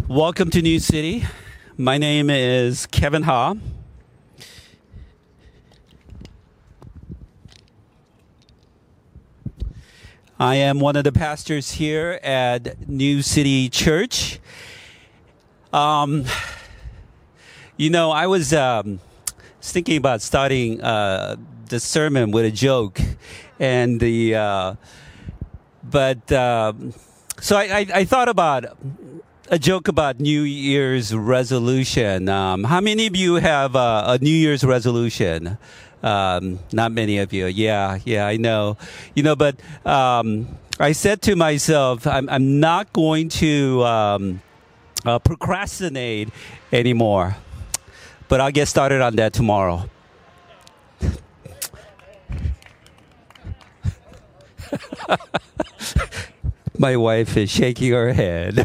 Welcome to New City. My name is Kevin Ha. I am one of the pastors here at New City Church. I was thinking about starting the sermon with a joke, and so I thought about a joke about New Year's resolution. How many of you have a New Year's resolution? Not many of you. Yeah, I know. But I said to myself, I'm not going to procrastinate anymore. But I'll get started on that tomorrow. My wife is shaking her head.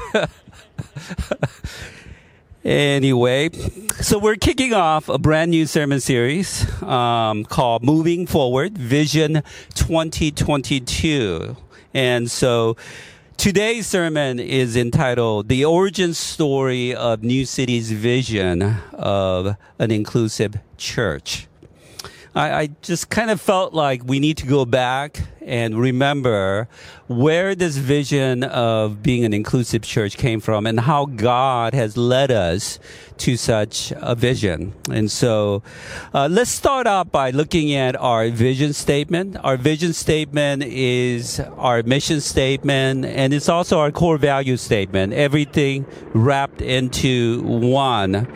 Anyway, so we're kicking off a brand new sermon series called Moving Forward, Vision 2022. And so today's sermon is entitled The Origin Story of New City's Vision of an Inclusive Church. I just kind of felt like we need to go back and remember where this vision of being an inclusive church came from and how God has led us to such a vision. And so let's start out by looking at our vision statement. Our vision statement is our mission statement, and it's also our core value statement, everything wrapped into one.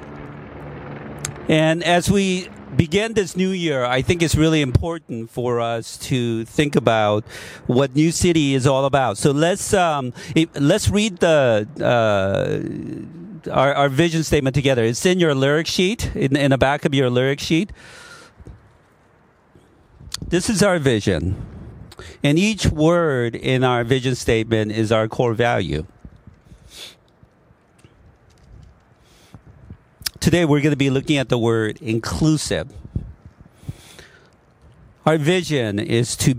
And as we begin this new year, I think it's really important for us to think about what New City is all about. So let's read our vision statement together. It's in your lyric sheet, in the back of your lyric sheet. This is our vision, and each word in our vision statement is our core value. Today we're going to be looking at the word inclusive. Our vision is to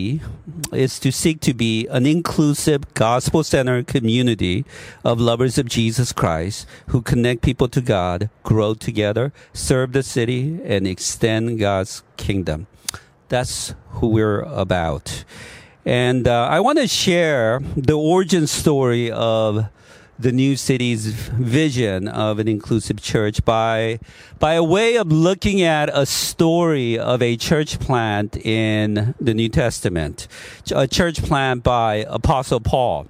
seek to be an inclusive, gospel-centered community of lovers of Jesus Christ who connect people to God, grow together, serve the city, and extend God's kingdom. That's who we're about. And I want to share the origin story of the New City's vision of an inclusive church by a way of looking at a story of a church plant in the New Testament, a church plant by Apostle Paul.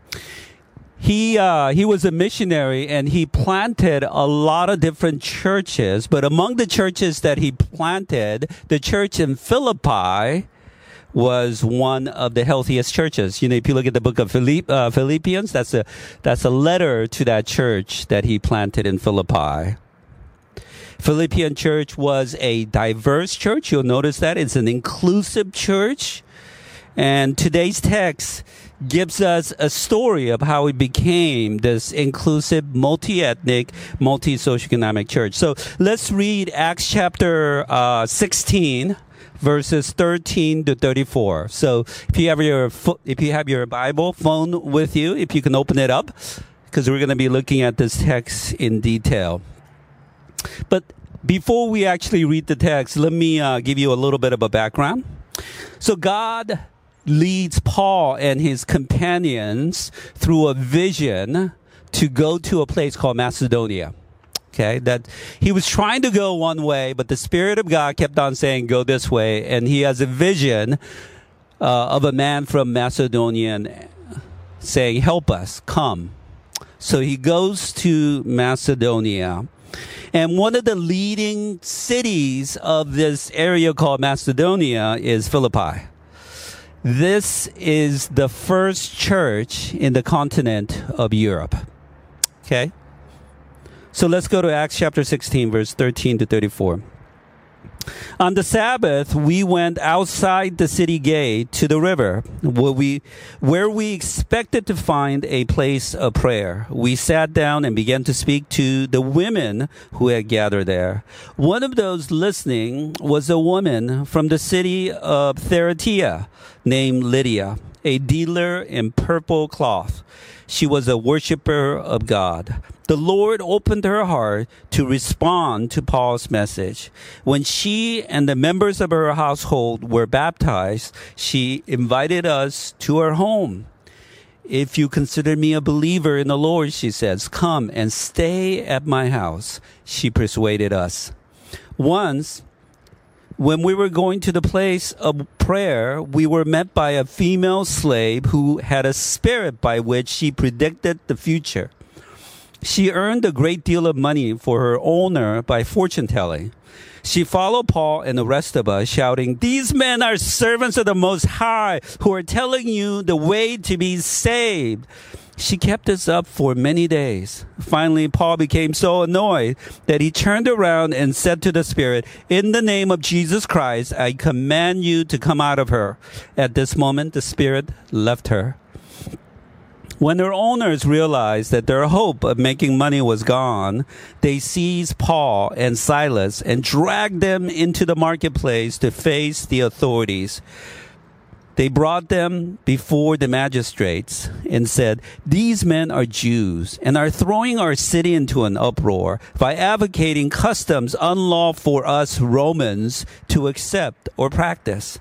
He was a missionary, and he planted a lot of different churches, but among the churches that he planted, the church in Philippi was one of the healthiest churches. If you look at the book of Philippians, that's a letter to that church that he planted in Philippi. Philippian church was a diverse church. You'll notice that it's an inclusive church. And today's text gives us a story of how it became this inclusive, multi-ethnic, multi-socioeconomic church. So let's read Acts chapter 16. Verses 13 to 34. So if you have your Bible phone with you, if you can open it up, because we're going to be looking at this text in detail. But before we actually read the text, let me give you a little bit of a background. So God leads Paul and his companions through a vision to go to a place called Macedonia. Okay, that he was trying to go one way, but the Spirit of God kept on saying, go this way. And he has a vision of a man from Macedonia saying, help us, come. So he goes to Macedonia. And one of the leading cities of this area called Macedonia is Philippi. This is the first church in the continent of Europe. Okay? So let's go to Acts chapter 16, verse 13 to 34. On the Sabbath, we went outside the city gate to the river, where we expected to find a place of prayer. We sat down and began to speak to the women who had gathered there. One of those listening was a woman from the city of Thyatira named Lydia, a dealer in purple cloth. She was a worshiper of God. The Lord opened her heart to respond to Paul's message. When she and the members of her household were baptized, she invited us to her home. If you consider me a believer in the Lord, she says, come and stay at my house. She persuaded us. Once, when we were going to the place of prayer, we were met by a female slave who had a spirit by which she predicted the future. She earned a great deal of money for her owner by fortune telling. She followed Paul and the rest of us, shouting, these men are servants of the Most High who are telling you the way to be saved. She kept us up for many days. Finally, Paul became so annoyed that he turned around and said to the spirit, in the name of Jesus Christ, I command you to come out of her. At this moment, the spirit left her. When her owners realized that their hope of making money was gone, they seized Paul and Silas and dragged them into the marketplace to face the authorities. They brought them before the magistrates and said, these men are Jews and are throwing our city into an uproar by advocating customs unlawful for us Romans to accept or practice.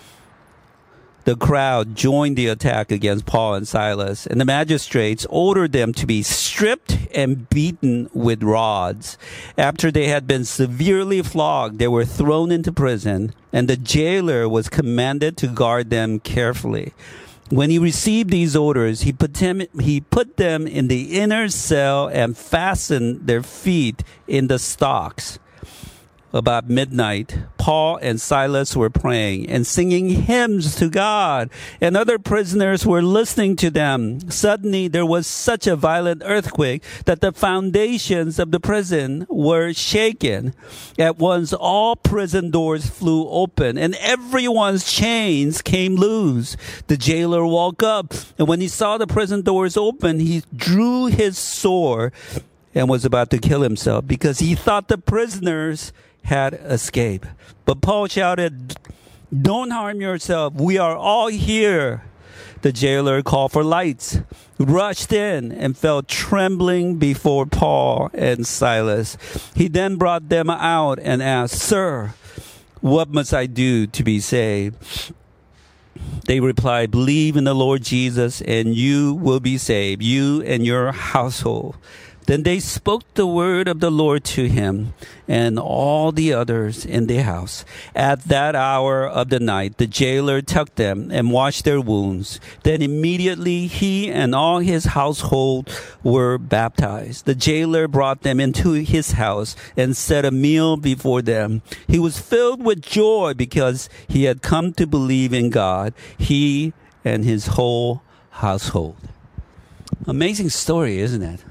The crowd joined the attack against Paul and Silas, and the magistrates ordered them to be stripped and beaten with rods. After they had been severely flogged, they were thrown into prison, and the jailer was commanded to guard them carefully. When he received these orders, he put them in the inner cell and fastened their feet in the stocks. About midnight, Paul and Silas were praying and singing hymns to God, and other prisoners were listening to them. Suddenly, there was such a violent earthquake that the foundations of the prison were shaken. At once, all prison doors flew open, and everyone's chains came loose. The jailer woke up, and when he saw the prison doors open, he drew his sword and was about to kill himself because he thought the prisoners had escaped. But Paul shouted, don't harm yourself. We are all here. The jailer called for lights, rushed in, and fell trembling before Paul and Silas. He then brought them out and asked, sir, what must I do to be saved? They replied, believe in the Lord Jesus and you will be saved, you and your household. Then they spoke the word of the Lord to him and all the others in the house. At that hour of the night, the jailer took them and washed their wounds. Then immediately he and all his household were baptized. The jailer brought them into his house and set a meal before them. He was filled with joy because he had come to believe in God, he and his whole household. Amazing story, isn't it?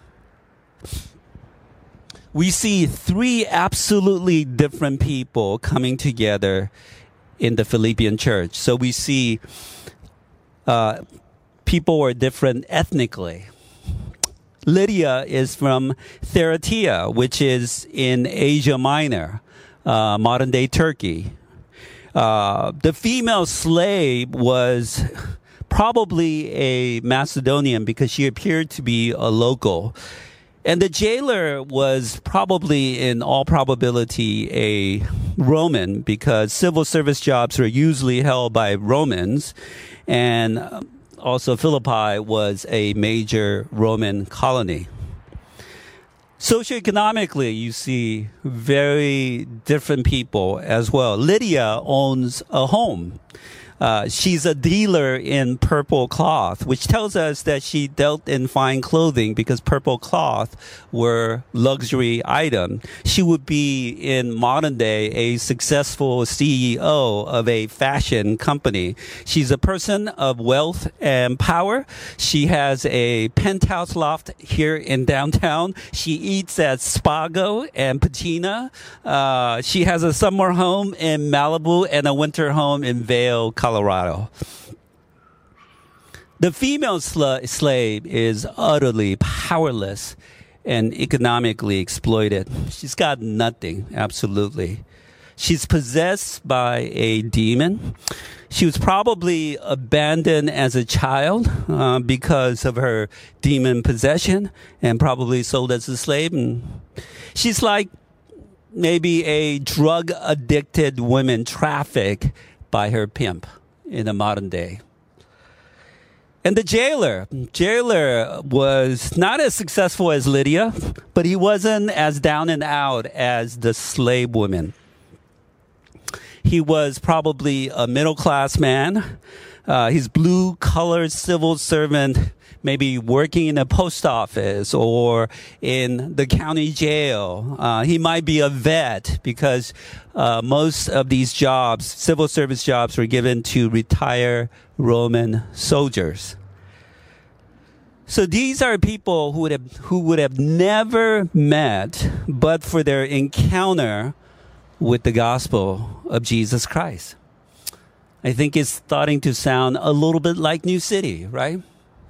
We see three absolutely different people coming together in the Philippian church. So we see people are different ethnically. Lydia is from Thyatira, which is in Asia Minor, modern-day Turkey. The female slave was probably a Macedonian because she appeared to be a local. And the jailer was probably, in all probability, a Roman because civil service jobs are usually held by Romans. And also Philippi was a major Roman colony. Socioeconomically, you see very different people as well. Lydia owns a home. She's a dealer in purple cloth, which tells us that she dealt in fine clothing because purple cloth were luxury item. She would be in modern day a successful CEO of a fashion company. She's a person of wealth and power. She has a penthouse loft here in downtown. She eats at Spago and Patina. She has a summer home in Malibu and a winter home in Vail, Colorado. The female slave is utterly powerless and economically exploited. She's got nothing, absolutely. She's possessed by a demon. She was probably abandoned as a child because of her demon possession and probably sold as a slave. And she's like maybe a drug-addicted woman trafficked by her pimp in the modern day. And the jailer was not as successful as Lydia, but he wasn't as down and out as the slave woman. He was probably a middle-class man. He's blue-collar civil servant, maybe working in a post office or in the county jail. He might be a vet because most of these jobs, civil service jobs, were given to retired Roman soldiers. So these are people who would have never met but for their encounter with the gospel of Jesus Christ. I think it's starting to sound a little bit like New City, right?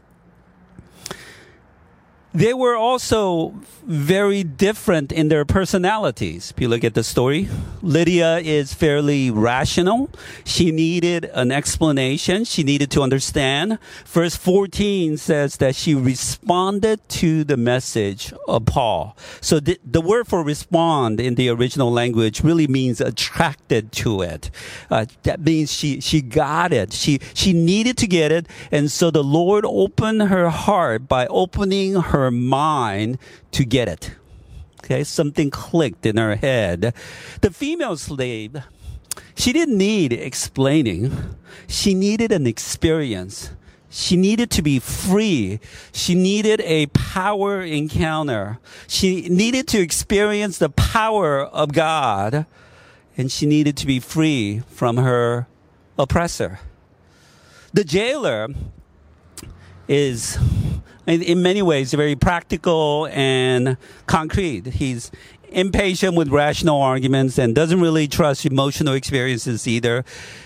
They were also very different in their personalities. If you look at the story, Lydia is fairly rational. She needed an explanation. She needed to understand. Verse 14 says that she responded to the message of Paul. So the word for respond in the original language really means attracted to it. That means she got it. She needed to get it. And so the Lord opened her heart by opening her mind to get it. Okay, something clicked in her head. The female slave, she didn't need explaining. She needed an experience. She needed to be free. She needed a power encounter. She needed to experience the power of God, and she needed to be free from her oppressor. The jailer is, in many ways, very practical and concrete. He's impatient with rational arguments and doesn't really trust emotional experiences either.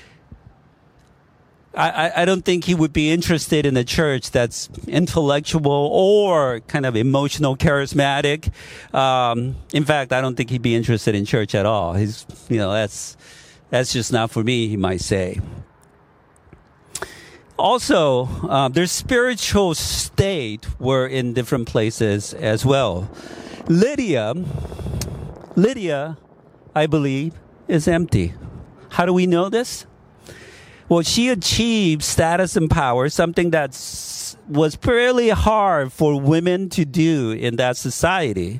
I don't think he would be interested in a church that's intellectual or kind of emotional, charismatic. In fact, I don't think he'd be interested in church at all. That's just not for me, he might say. Also, their spiritual state were in different places as well. Lydia, I believe, is empty. How do we know this? Well, she achieved status and power, something that was fairly hard for women to do in that society.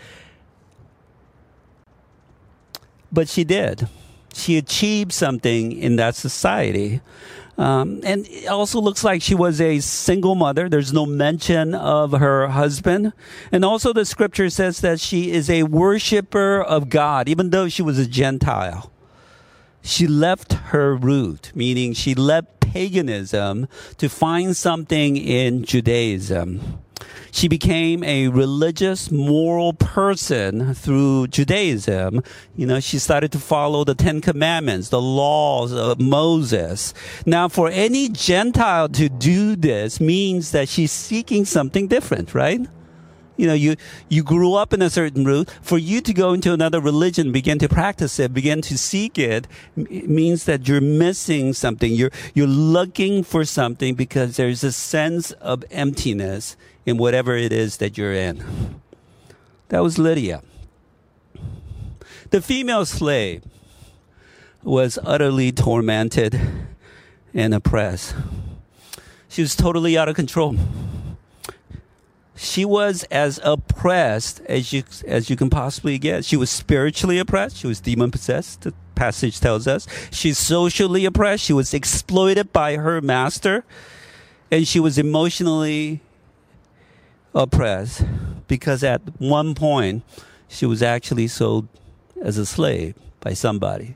But she did. She achieved something in that society. And it also looks like she was a single mother. There's no mention of her husband. And also the scripture says that she is a worshiper of God, even though she was a Gentile. She left her root, meaning she left paganism to find something in Judaism. She became a religious, moral person through Judaism. She started to follow the Ten Commandments, the laws of Moses. Now, for any Gentile to do this means that she's seeking something different, right? You grew up in a certain route. For you to go into another religion, begin to practice it, begin to seek it, means that you're missing something. You're looking for something because there's a sense of emptiness in whatever it is that you're in. That was Lydia. The female slave was utterly tormented and oppressed. She was totally out of control. She was as oppressed as you can possibly get. She was spiritually oppressed. She was demon-possessed, the passage tells us. She's socially oppressed. She was exploited by her master. And she was emotionally oppressed because at one point she was actually sold as a slave by somebody.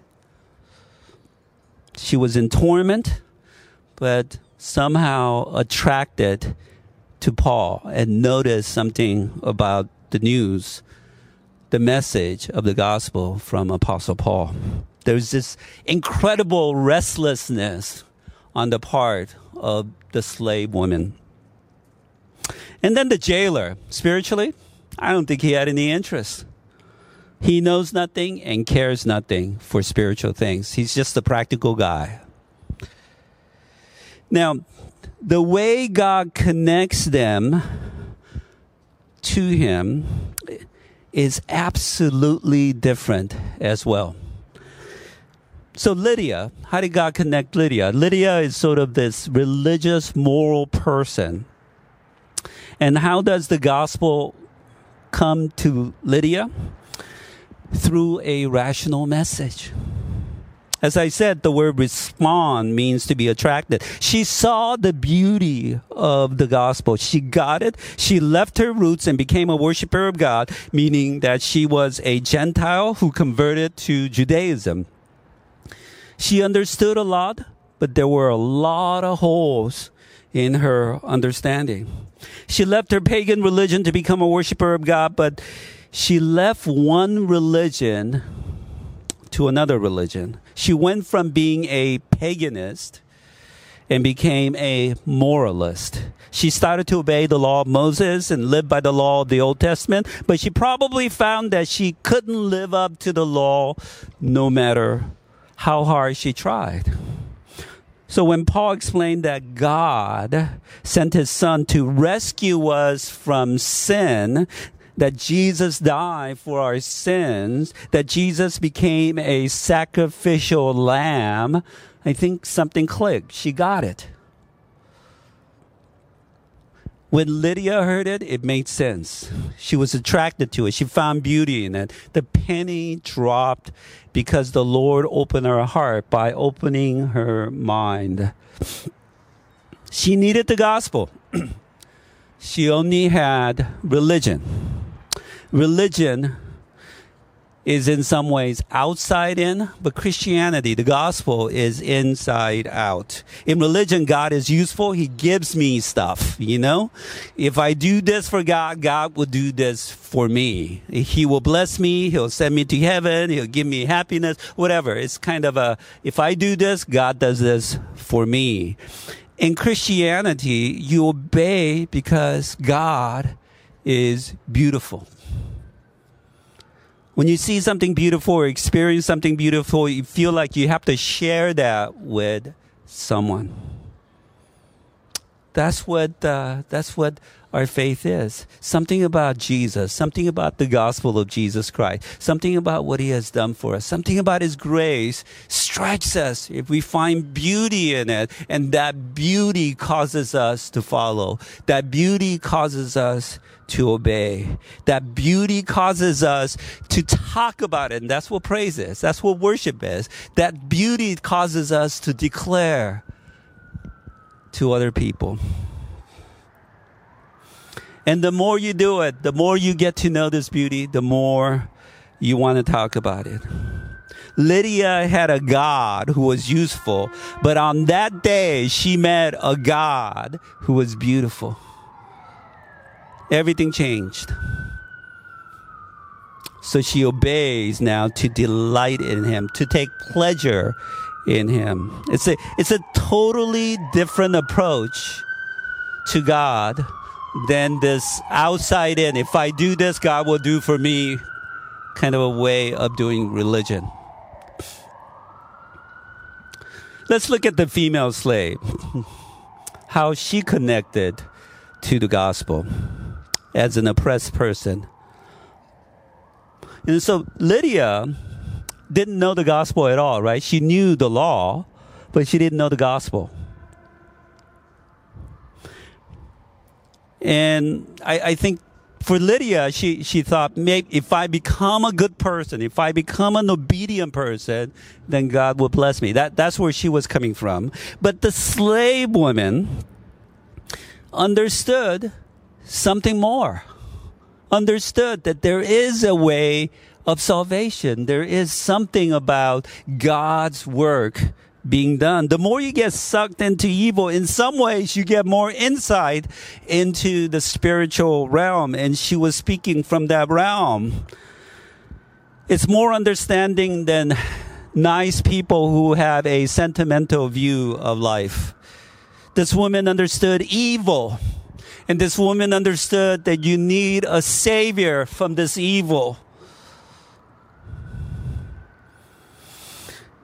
She was in torment, but somehow attracted to Paul and noticed something about the news, the message of the gospel from Apostle Paul. There's this incredible restlessness on the part of the slave woman. And then the jailer, spiritually, I don't think he had any interest. He knows nothing and cares nothing for spiritual things. He's just a practical guy. Now, the way God connects them to him is absolutely different as well. So Lydia, how did God connect Lydia? Lydia is sort of this religious, moral person. And how does the gospel come to Lydia? Through a rational message. As I said, the word respond means to be attracted. She saw the beauty of the gospel. She got it. She left her roots and became a worshiper of God, meaning that she was a Gentile who converted to Judaism. She understood a lot, but there were a lot of holes in her understanding. She left her pagan religion to become a worshiper of God, but she left one religion to another religion. She went from being a paganist and became a moralist. She started to obey the law of Moses and live by the law of the Old Testament, but she probably found that she couldn't live up to the law no matter how hard she tried. So when Paul explained that God sent his son to rescue us from sin, that Jesus died for our sins, that Jesus became a sacrificial lamb, I think something clicked. She got it. When Lydia heard it, it made sense. She was attracted to it. She found beauty in it. The penny dropped because the Lord opened her heart by opening her mind. She needed the gospel. She only had religion. Religion is in some ways outside in, but Christianity, the gospel, is inside out. In religion, God is useful. He gives me stuff, you know? If I do this for God, God will do this for me. He will bless me. He'll send me to heaven. He'll give me happiness, whatever. It's kind of if I do this, God does this for me. In Christianity, you obey because God is beautiful. When you see something beautiful or experience something beautiful, you feel like you have to share that with someone. That's what our faith is. Something about Jesus, something about the gospel of Jesus Christ, something about what he has done for us, something about his grace strikes us if we find beauty in it, and that beauty causes us to follow. That beauty causes us to obey. That beauty causes us to talk about it, and that's what praise is. That's what worship is. That beauty causes us to declare to other people. And the more you do it, the more you get to know this beauty, the more you want to talk about it. Lydia had a God who was useful, but on that day, she met a God who was beautiful. Everything changed. So she obeys now to delight in him, to take pleasure in him. It's a totally different approach to God than this outside in. If I do this, God will do for me kind of a way of doing religion. Let's look at the female slave, how she connected to the gospel as an oppressed person. And so Lydia didn't know the gospel at all, right? She knew the law, but she didn't know the gospel. And I think for Lydia, she thought, maybe if I become a good person, if I become an obedient person, then God will bless me. That's where she was coming from. But the slave woman understood something more. Understood that there is a way of salvation. There is something about God's work being done. The more you get sucked into evil, in some ways you get more insight into the spiritual realm. And she was speaking from that realm. It's more understanding than nice people who have a sentimental view of life. This woman understood evil. And this woman understood that you need a savior from this evil.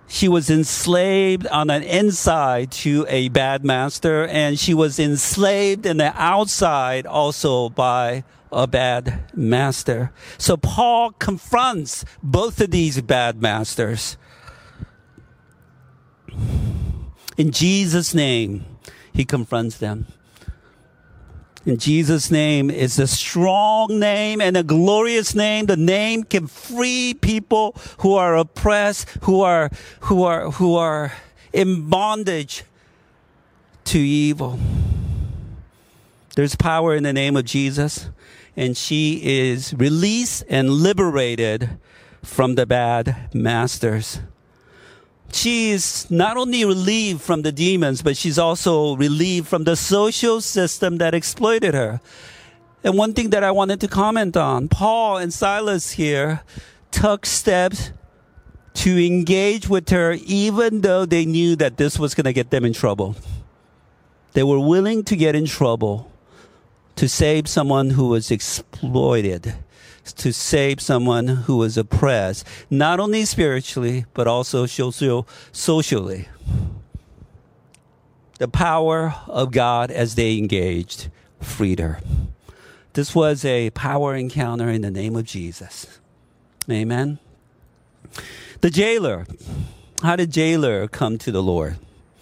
She was enslaved on the inside to a bad master, and she was enslaved in the outside also by a bad master. So Paul confronts both of these bad masters. In Jesus' name, he confronts them. In Jesus' name is a strong name and a glorious name. The name can free people who are oppressed, who are in bondage to evil. There's power in the name of Jesus, and she is released and liberated from the bad masters. She is not only relieved from the demons, but she's also relieved from the social system that exploited her. And one thing that I wanted to comment on, Paul and Silas here took steps to engage with her even though they knew that this was going to get them in trouble. They were willing to get in trouble to save someone who was exploited, to save someone who was oppressed, not only spiritually, but also socially. The power of God as they engaged freed her. This was a power encounter in the name of Jesus. Amen. The jailer. How did jailer come to the Lord?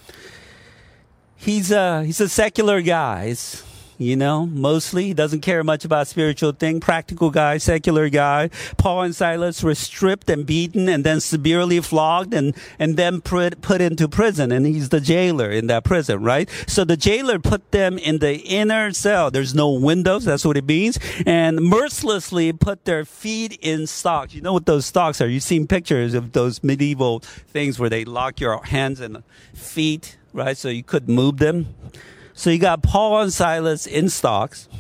He's a secular guy. Mostly he doesn't care much about spiritual thing. Practical guy, secular guy. Paul and Silas were stripped and beaten and then severely flogged and then put into prison. And he's the jailer in that prison, right? So the jailer put them in the inner cell. There's no windows. That's what it means. And mercilessly put their feet in stocks. You know what those stocks are? You've seen pictures of those medieval things where they lock your hands and feet, right? So you couldn't move them. So you got Paul and Silas in stocks.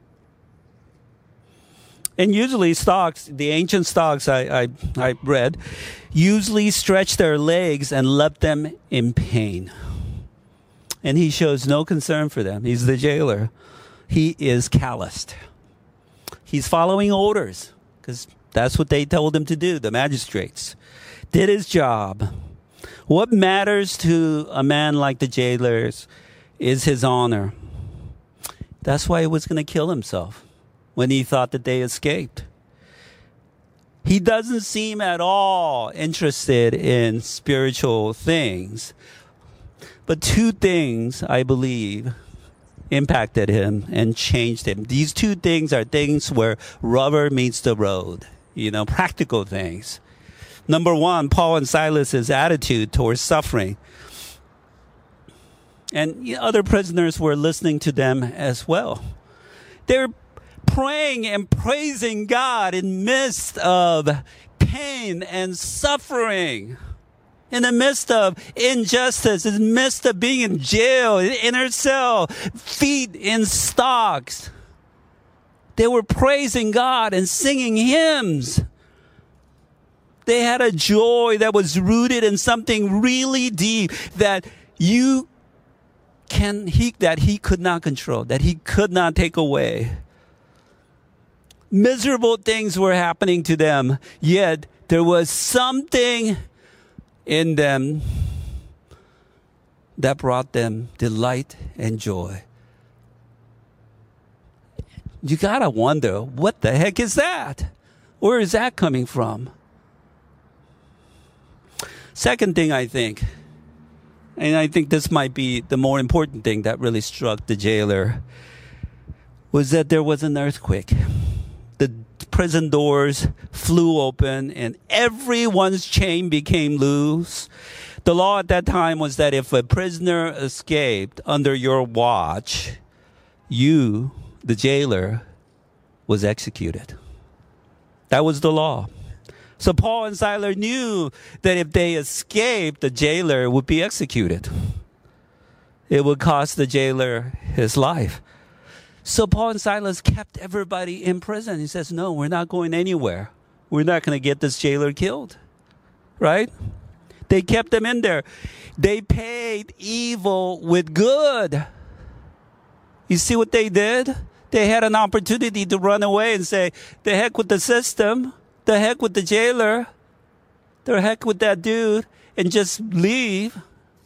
And usually stocks, the ancient stocks I read, usually stretch their legs and left them in pain. And he shows no concern for them. He's the jailer. He is calloused. He's following orders because that's what they told him to do, the magistrates. Did his job. What matters to a man like the jailers is his honor. That's why he was going to kill himself when he thought that they escaped. He doesn't seem at all interested in spiritual things. But two things, I believe, impacted him and changed him. These two things are things where rubber meets the road, practical things. Number one, Paul and Silas's attitude towards suffering. And other prisoners were listening to them as well. They're praying and praising God in the midst of pain and suffering, in the midst of injustice, in the midst of being in jail, in inner cell, feet in stocks. They were praising God and singing hymns. They had a joy that was rooted in something really deep that he could not control, that he could not take away. Miserable things were happening to them, yet there was something in them that brought them delight and joy. You gotta wonder, what the heck is that? Where is that coming from? Second thing I think, and I think this might be the more important thing that really struck the jailer, was that there was an earthquake. The prison doors flew open and everyone's chain became loose. The law at that time was that if a prisoner escaped under your watch, you, the jailer, was executed. That was the law. So Paul and Silas knew that if they escaped, the jailer would be executed. It would cost the jailer his life. So Paul and Silas kept everybody in prison. He says, no, we're not going anywhere. We're not going to get this jailer killed. Right? They kept them in there. They paid evil with good. You see what they did? They had an opportunity to run away and say, the heck with the system. The heck with the jailer. The heck with that dude. and just leave.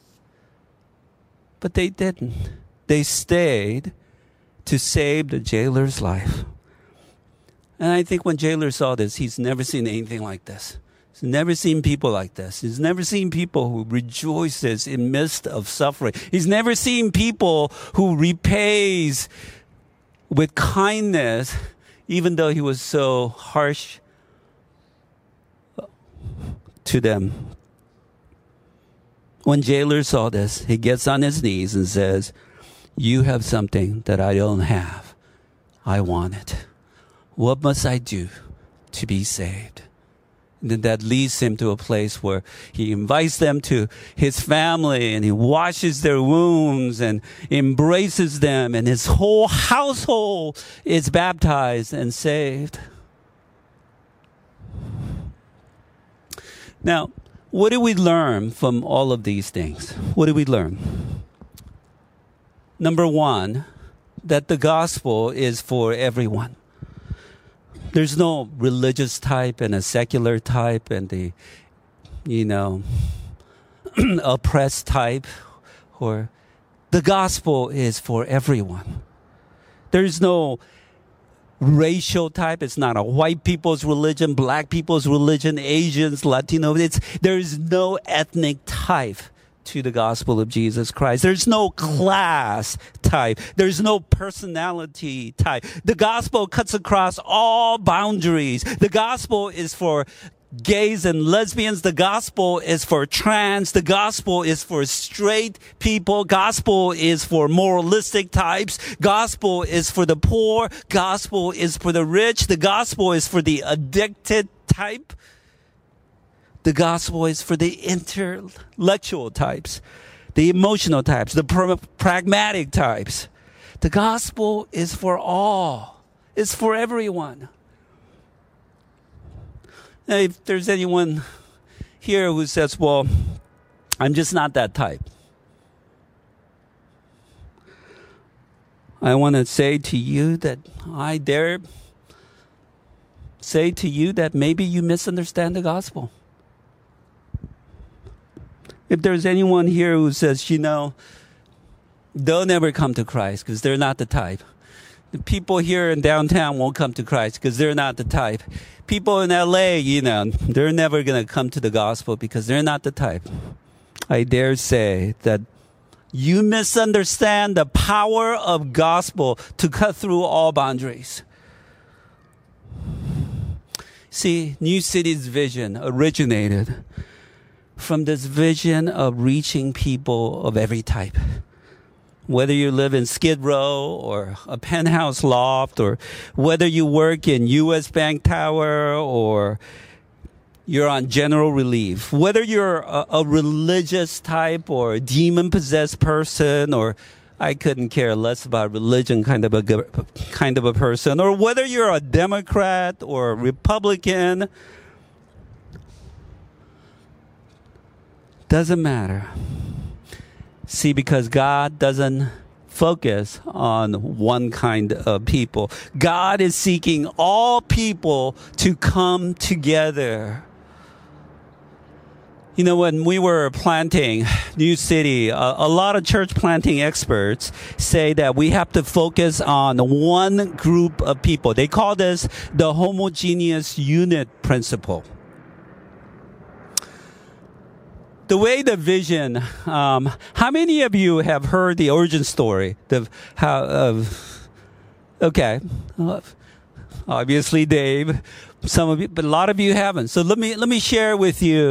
But they didn't. They stayed to save the jailer's life. And I think when jailer saw this, he's never seen anything like this. He's never seen people like this. He's never seen people who rejoices in midst of suffering. He's never seen people who repays with kindness, even though he was so harsh to them. When jailer saw this, he gets on his knees and says, "You have something that I don't have. I want it. What must I do to be saved?" And then that leads him to a place where he invites them to his family and he washes their wounds and embraces them, and his whole household is baptized and saved. Now, what do we learn from all of these things? What do we learn? Number one, that the gospel is for everyone. There's no religious type and a secular type and the, oppressed type. Or the gospel is for everyone. There's no racial type. It's not a white people's religion, black people's religion, Asians, Latino. There's no ethnic type to the gospel of Jesus Christ. There's no class type. There's no personality type. The gospel cuts across all boundaries. The gospel is for gays and lesbians. The gospel is for trans. The gospel is for straight people. Gospel is for moralistic types. Gospel is for the poor. Gospel is for the rich. The gospel is for the addicted type. The gospel is for the intellectual types, the emotional types, the pragmatic types. The gospel is for all. It's for everyone. Now, if there's anyone here who says, "Well, I'm just not that type," I want to say to you that I dare say to you that maybe you misunderstand the gospel. If there's anyone here who says, they'll never come to Christ because they're not the type. The people here in downtown won't come to Christ because they're not the type. People in LA, they're never going to come to the gospel because they're not the type. I dare say that you misunderstand the power of gospel to cut through all boundaries. See, New City's vision originated from this vision of reaching people of every type. Whether you live in Skid Row or a penthouse loft, or whether you work in U.S. Bank Tower or you're on general relief, whether you're a religious type or a demon-possessed person, or I couldn't care less about religion kind of a person, or whether you're a Democrat or a Republican, doesn't matter. See, because God doesn't focus on one kind of people. God is seeking all people to come together. When we were planting New City, a lot of church planting experts say that we have to focus on one group of people. They call this the homogeneous unit principle. The way the vision, how many of you have heard the origin story? Obviously Dave, some of you, but a lot of you haven't. So let me share with you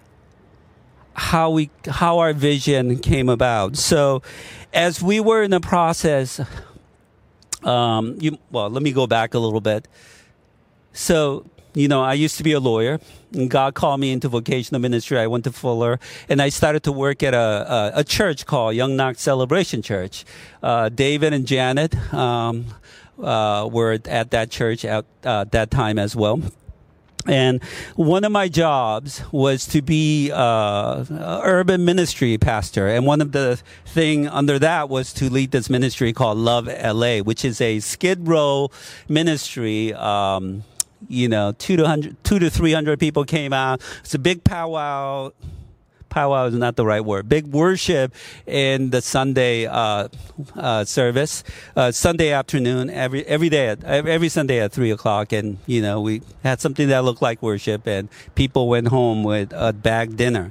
how our vision came about. So as we were in the process, let me go back a little bit. So, I used to be a lawyer, and God called me into vocational ministry. I went to Fuller, and I started to work at a church called Young Knox Celebration Church. David and Janet were at that church at that time as well. And one of my jobs was to be urban ministry pastor. And one of the thing under that was to lead this ministry called Love LA, which is a Skid Row ministry. 200 to 300 people came out. It's a big powwow. powwow is not the right word. Big worship in the Sunday service, Sunday afternoon, every Sunday at 3:00, and we had something that looked like worship, and people went home with a bag dinner.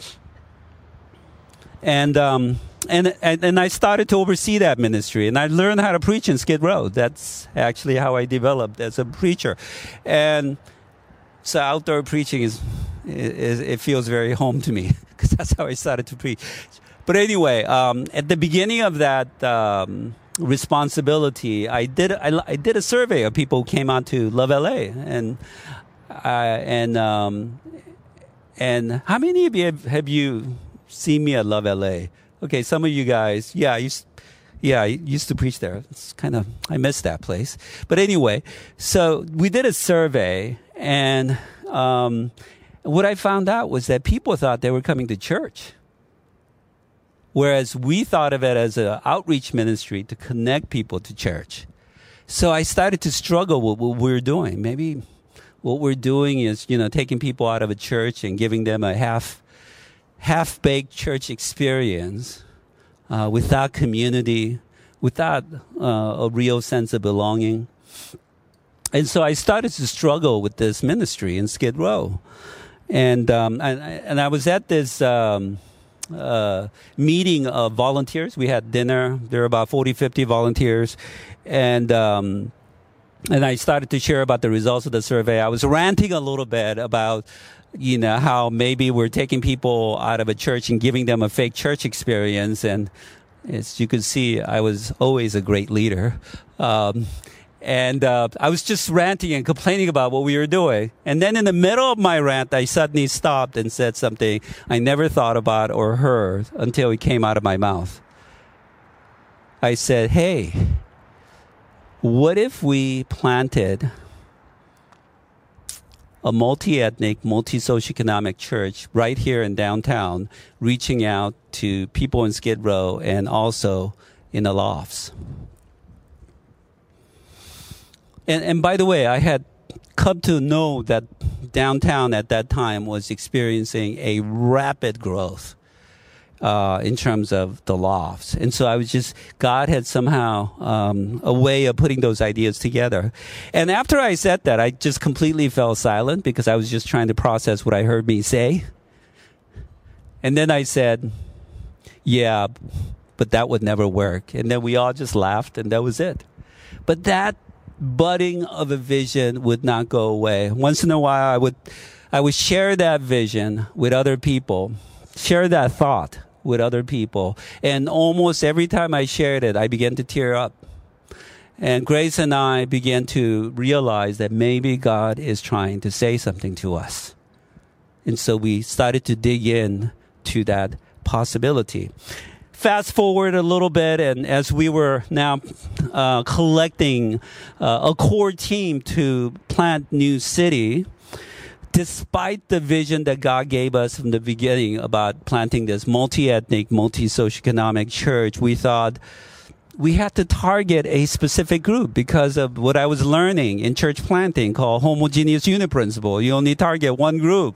And I started to oversee that ministry, and I learned how to preach in Skid Row. That's actually how I developed as a preacher. And so outdoor preaching it feels very home to me, because that's how I started to preach. But anyway, at the beginning of that responsibility, I did a survey of people who came out to Love LA, and how many of you have you seen me at Love LA? Okay, some of you guys, I used to preach there. I missed that place. But anyway, so we did a survey, and what I found out was that people thought they were coming to church, whereas we thought of it as an outreach ministry to connect people to church. So I started to struggle with what we're doing. Maybe what we're doing is, taking people out of a church and giving them a half-baked church experience without community, without a real sense of belonging. And so I started to struggle with this ministry in Skid Row. And I was at this meeting of volunteers. We had dinner. There were about 40, 50 volunteers. And I started to share about the results of the survey. I was ranting a little bit about how maybe we're taking people out of a church and giving them a fake church experience. And as you can see, I was always a great leader. And I was just ranting and complaining about what we were doing. And then in the middle of my rant, I suddenly stopped and said something I never thought about or heard until it came out of my mouth. I said, hey, what if we planted a multi-ethnic, multi-socioeconomic church right here in downtown, reaching out to people in Skid Row and also in the lofts? And by the way, I had come to know that downtown at that time was experiencing a rapid growth in terms of the lofts. And so God had somehow a way of putting those ideas together. And after I said that, I just completely fell silent because I was just trying to process what I heard me say. And then I said, yeah, but that would never work. And then we all just laughed, and that was it. But that budding of a vision would not go away. Once in a while, I would share that vision with other people, share that thought with other people. And almost every time I shared it, I began to tear up. And Grace and I began to realize that maybe God is trying to say something to us. And so we started to dig in to that possibility. Fast forward a little bit, and as we were now collecting a core team to plant New City, despite the vision that God gave us from the beginning about planting this multi-ethnic, multi-socioeconomic church, we thought we had to target a specific group because of what I was learning in church planting called homogeneous unit principle. You only target one group.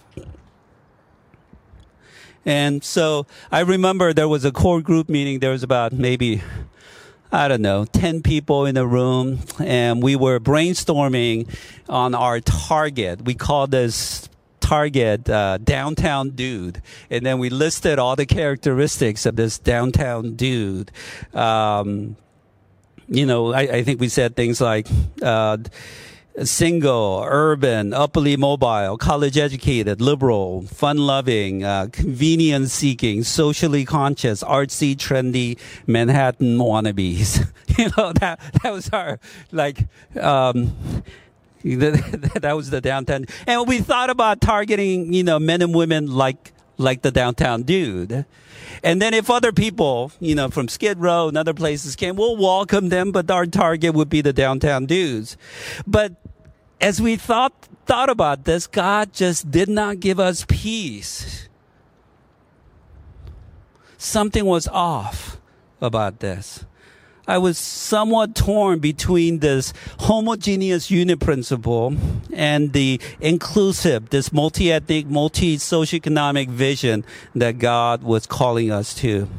And so I remember there was a core group meeting. There was about maybe, 10 people in the room. And we were brainstorming on our target. We called this target downtown dude. And then we listed all the characteristics of this downtown dude. I think we said things like single, urban, upperly mobile, college educated, liberal, fun-loving, convenience-seeking, socially conscious, artsy, trendy Manhattan wannabes. That was our, that was the downtown. And we thought about targeting, men and women like the downtown dude. And then if other people, from Skid Row and other places came, we'll welcome them, but our target would be the downtown dudes. But as we thought about this, God just did not give us peace. Something was off about this. I was somewhat torn between this homogeneous unit principle and the inclusive, this multi-ethnic, multi-socioeconomic vision that God was calling us to.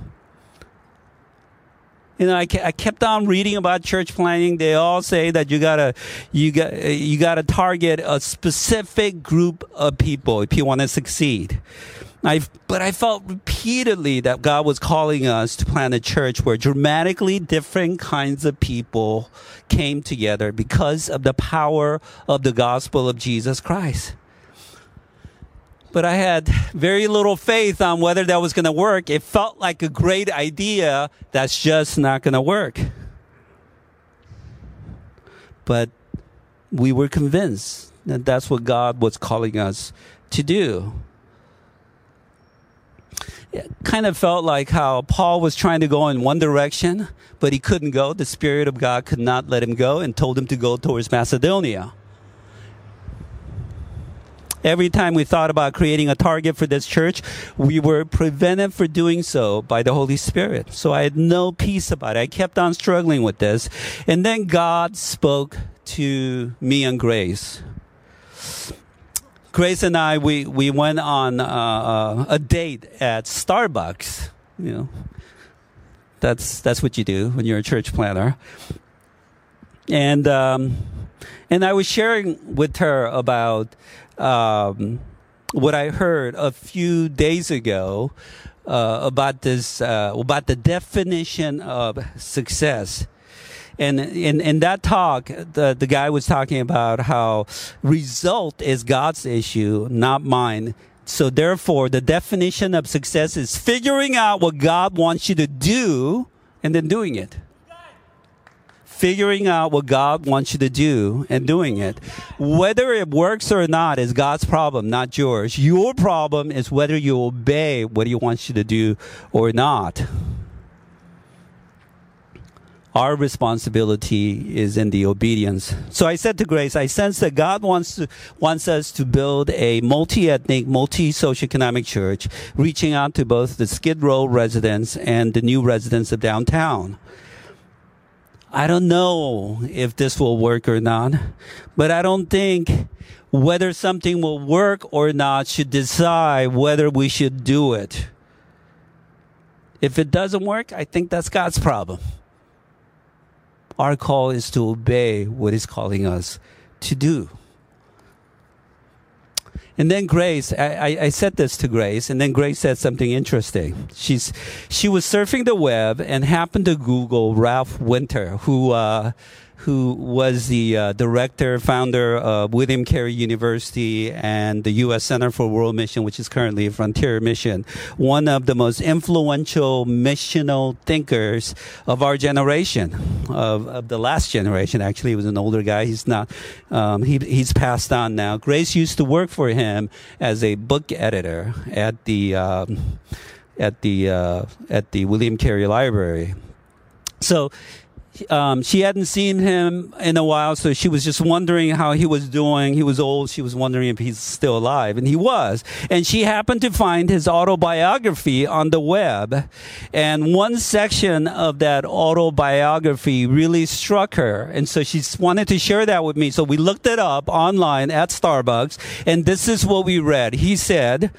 You know, I kept on reading about church planting. They all say that you gotta target a specific group of people if you want to succeed. But I felt repeatedly that God was calling us to plant a church where dramatically different kinds of people came together because of the power of the gospel of Jesus Christ. But I had very little faith on whether that was going to work. It felt like a great idea that's just not going to work. But we were convinced that that's what God was calling us to do. It kind of felt like how Paul was trying to go in one direction, but he couldn't go. The Spirit of God could not let him go and told him to go towards Macedonia. Every time we thought about creating a target for this church, we were prevented from doing so by the Holy Spirit. So I had no peace about it. I kept on struggling with this. And then God spoke to me and Grace. Grace and I, we went on a date at Starbucks. You know, that's what you do when you're a church planner. And I was sharing with her about what I heard a few days ago about the definition of success. And in that talk, the guy was talking about how result is God's issue, not mine. So therefore, the definition of success is figuring out what God wants you to do and then doing it. Figuring out what God wants you to do and doing it. Whether it works or not is God's problem, not yours. Your problem is whether you obey what He wants you to do or not. Our responsibility is in the obedience. So I said to Grace, I sense that God wants us to build a multi-ethnic, multi-socioeconomic church, reaching out to both the Skid Row residents and the new residents of downtown. I don't know if this will work or not, but I don't think whether something will work or not should decide whether we should do it. If it doesn't work, I think that's God's problem. Our call is to obey what He's calling us to do. And then Grace, I said this to Grace, and then Grace said something interesting. She was surfing the web and happened to Google Ralph Winter, who was the director, founder of William Carey University and the U.S. Center for World Mission, which is currently a Frontier Mission, one of the most influential missional thinkers of our generation, of the last generation. Actually, he was an older guy. He's not. He's passed on now. Grace used to work for him as a book editor at the William Carey Library. So. She hadn't seen him in a while, so she was just wondering how he was doing. He was old. She was wondering if he's still alive, and he was. And she happened to find his autobiography on the web, and one section of that autobiography really struck her, and so she wanted to share that with me. So we looked it up online at Starbucks, and this is what we read. He said,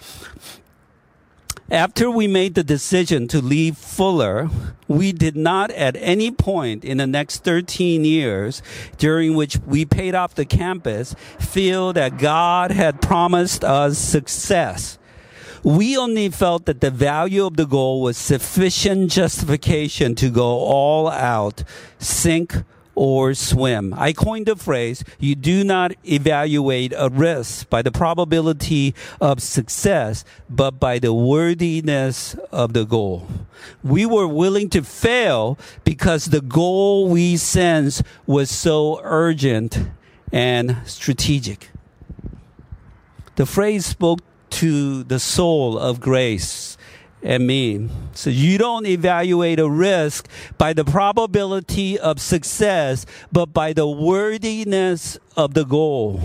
after we made the decision to leave Fuller, we did not at any point in the next 13 years during which we paid off the campus feel that God had promised us success. We only felt that the value of the goal was sufficient justification to go all out, sink or swim. I coined the phrase, you do not evaluate a risk by the probability of success, but by the worthiness of the goal. We were willing to fail because the goal we sensed was so urgent and strategic. The phrase spoke to the soul of Grace and me. So you don't evaluate a risk by the probability of success, but by the worthiness of the goal.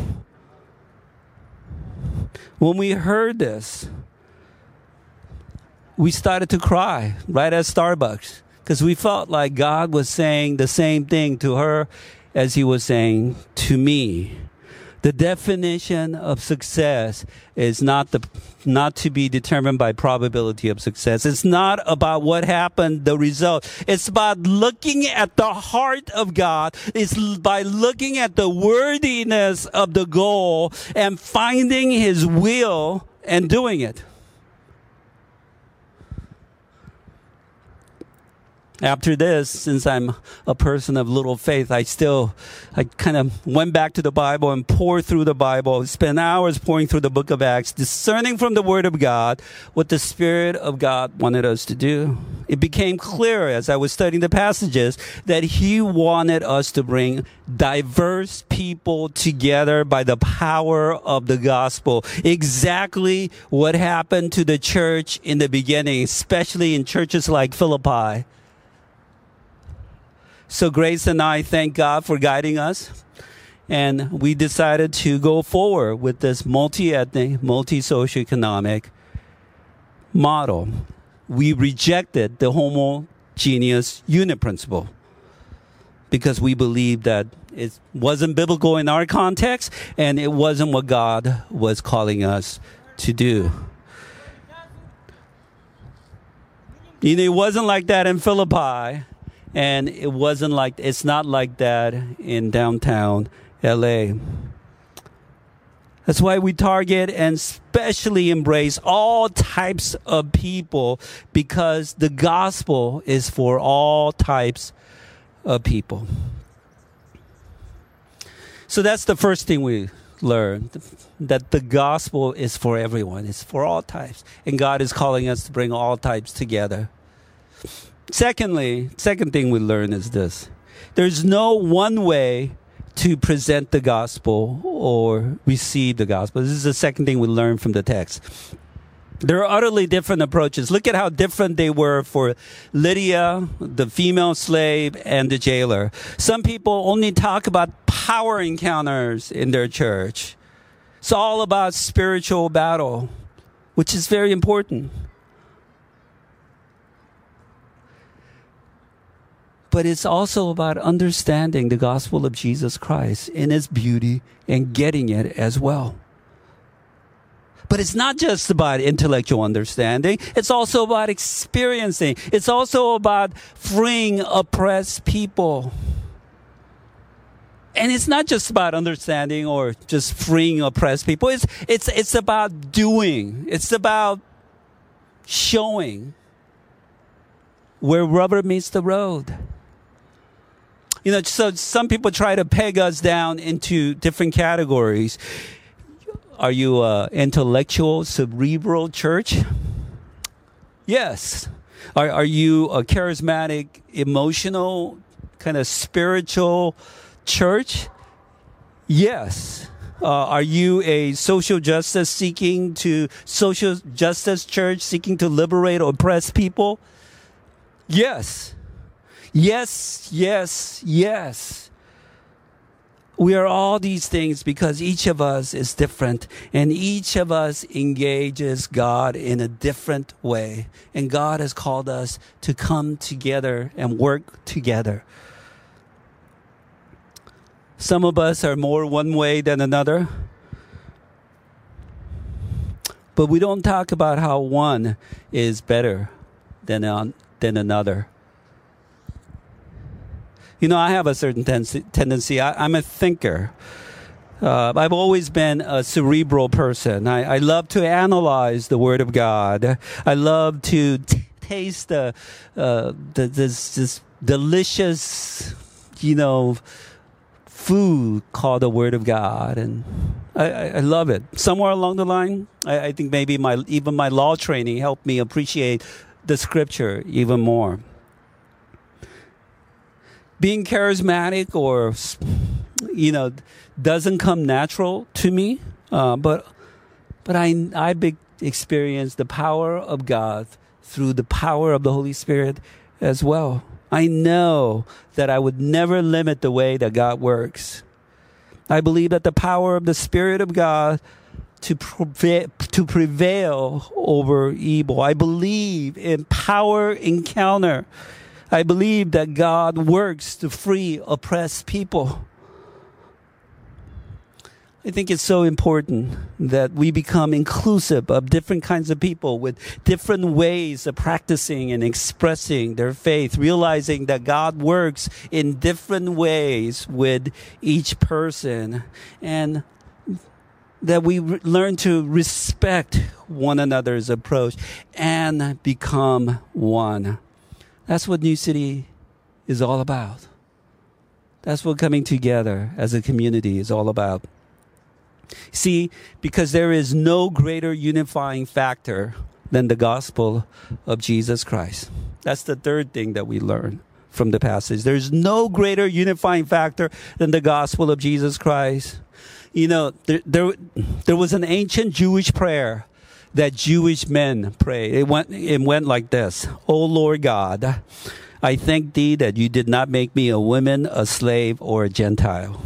When we heard this, we started to cry right at Starbucks because we felt like God was saying the same thing to her as he was saying to me. The definition of success is not to be determined by probability of success. It's not about what happened, the result. It's about looking at the heart of God. It's by looking at the worthiness of the goal and finding his will and doing it. After this, since I'm a person of little faith, I kind of went back to the Bible and poured through the Bible, spent hours pouring through the book of Acts, discerning from the Word of God what the Spirit of God wanted us to do. It became clear as I was studying the passages that he wanted us to bring diverse people together by the power of the gospel. Exactly what happened to the church in the beginning, especially in churches like Philippi. So Grace and I thank God for guiding us, and we decided to go forward with this multi-ethnic, multi-socioeconomic model. We rejected the homogeneous unit principle because we believed that it wasn't biblical in our context, and it wasn't what God was calling us to do. You know, it wasn't like that in Philippi. And it's not like that in downtown LA. That's why we target and especially embrace all types of people, because the gospel is for all types of people. So that's the first thing we learned, that the gospel is for everyone. It's for all types. And God is calling us to bring all types together. Secondly, second thing we learn is this. There's no one way to present the gospel or receive the gospel. This is the second thing we learn from the text. There are utterly different approaches. Look at how different they were for Lydia, the female slave, and the jailer. Some people only talk about power encounters in their church. It's all about spiritual battle, which is very important. But it's also about understanding the gospel of Jesus Christ in its beauty and getting it as well. But it's not just about intellectual understanding. It's also about experiencing. It's also about freeing oppressed people. And it's not just about understanding or just freeing oppressed people. It's about doing. It's about showing where rubber meets the road. You know, so some people try to peg us down into different categories. Are you an intellectual, cerebral church? Yes. Are you a charismatic, emotional, kind of spiritual church? Yes. Are you a social justice church seeking to liberate oppressed people? Yes. Yes, yes, yes. We are all these things because each of us is different, and each of us engages God in a different way. And God has called us to come together and work together. Some of us are more one way than another. But we don't talk about how one is better than another. You know, I have a certain tendency. I'm a thinker. I've always been a cerebral person. I love to analyze the Word of God. I love to taste this delicious, food called the Word of God, and I love it. Somewhere along the line, I think maybe even my law training helped me appreciate the Scripture even more. Being charismatic or, doesn't come natural to me. But I've experienced the power of God through the power of the Holy Spirit as well. I know that I would never limit the way that God works. I believe that the power of the Spirit of God to prevail over evil. I believe in power encounter. I believe that God works to free oppressed people. I think it's so important that we become inclusive of different kinds of people with different ways of practicing and expressing their faith, realizing that God works in different ways with each person, and that we learn to respect one another's approach and become one. That's what New City is all about. That's what coming together as a community is all about. See, because there is no greater unifying factor than the gospel of Jesus Christ. That's the third thing that we learn from the passage. There's no greater unifying factor than the gospel of Jesus Christ. You know, there was an ancient Jewish prayer that Jewish men prayed. It went like this: "O Lord God, I thank thee that you did not make me a woman, a slave, or a Gentile."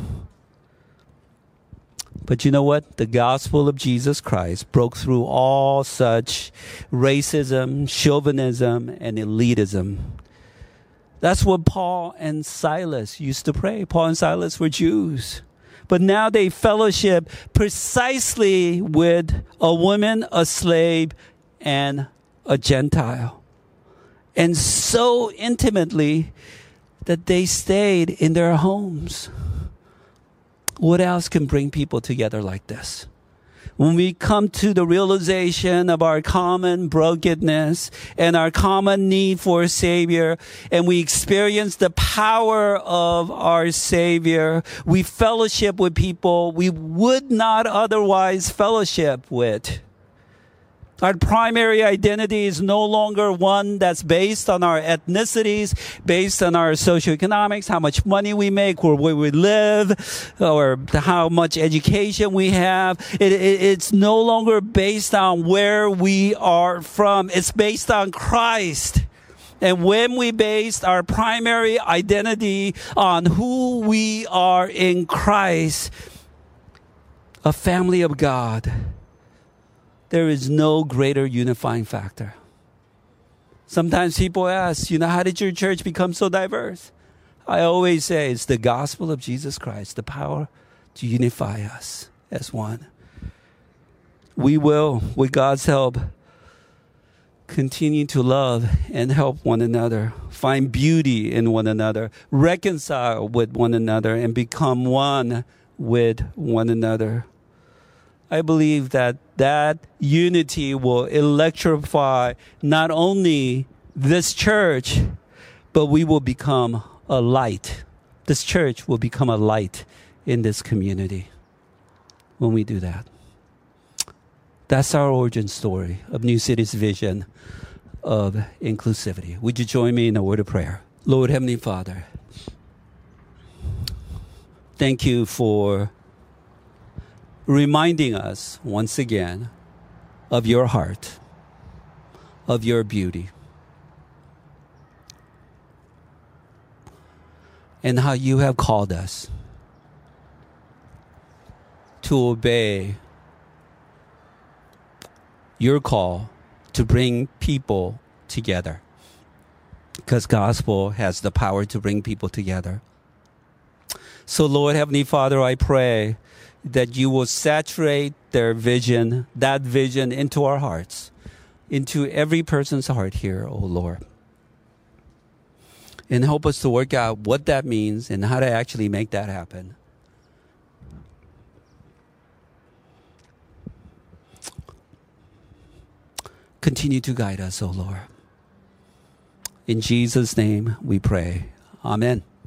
But you know what? The gospel of Jesus Christ broke through all such racism, chauvinism, and elitism. That's what Paul and Silas used to pray. Paul and Silas were Jews. But now they fellowship precisely with a woman, a slave, and a Gentile. And so intimately that they stayed in their homes. What else can bring people together like this? When we come to the realization of our common brokenness and our common need for a Savior, and we experience the power of our Savior, we fellowship with people we would not otherwise fellowship with. Our primary identity is no longer one that's based on our ethnicities, based on our socioeconomics, how much money we make, where we live, or how much education we have. It's no longer based on where we are from. It's based on Christ. And when we base our primary identity on who we are in Christ, a family of God, there is no greater unifying factor. Sometimes people ask, how did your church become so diverse? I always say it's the gospel of Jesus Christ, the power to unify us as one. We will, with God's help, continue to love and help one another, find beauty in one another, reconcile with one another, and become one with one another. I believe that unity will electrify not only this church, but we will become a light. This church will become a light in this community when we do that. That's our origin story of New City's vision of inclusivity. Would you join me in a word of prayer? Lord, Heavenly Father, thank you for reminding us once again of your heart, of your beauty, and how you have called us to obey your call to bring people together, because gospel has the power to bring people together. So Lord, Heavenly Father, I pray that you will saturate their vision, that vision into our hearts, into every person's heart here, oh Lord. And help us to work out what that means and how to actually make that happen. Continue to guide us, oh Lord. In Jesus' name we pray. Amen.